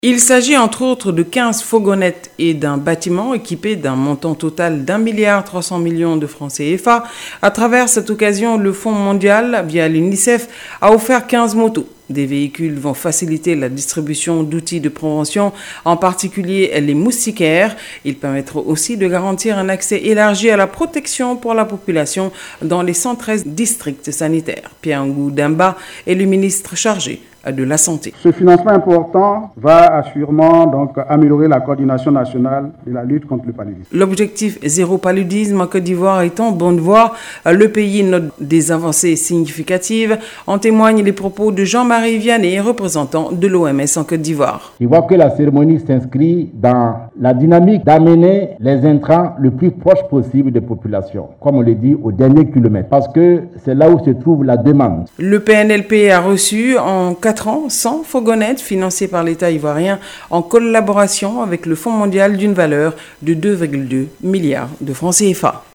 Il s'agit entre autres de 15 fourgonnettes et d'un bâtiment équipé d'un montant total d'1,3 milliard de francs CFA. À travers cette occasion, le Fonds mondial, via l'UNICEF, a offert 15 motos. Des véhicules vont faciliter la distribution d'outils de prévention, en particulier les moustiquaires. Ils permettront aussi de garantir un accès élargi à la protection pour la population dans les 113 districts sanitaires. Pierre Ngou Demba est le ministre chargé de la santé. Ce financement important va assurément améliorer la coordination nationale de la lutte contre le paludisme. L'objectif zéro paludisme en Côte d'Ivoire est en bonne voie. Le pays note des avancées significatives. En témoignent les propos de Jean-Marie Vianney, représentant de l'OMS en Côte d'Ivoire. Je vois que la cérémonie s'inscrit dans la dynamique d'amener les intrants le plus proche possible des populations, comme on le dit, au dernier kilomètre, parce que c'est là où se trouve la demande. Le PNLP a reçu en 4 ans 100 fourgonnettes financées par l'État ivoirien en collaboration avec le Fonds mondial d'une valeur de 2,2 milliards de francs CFA.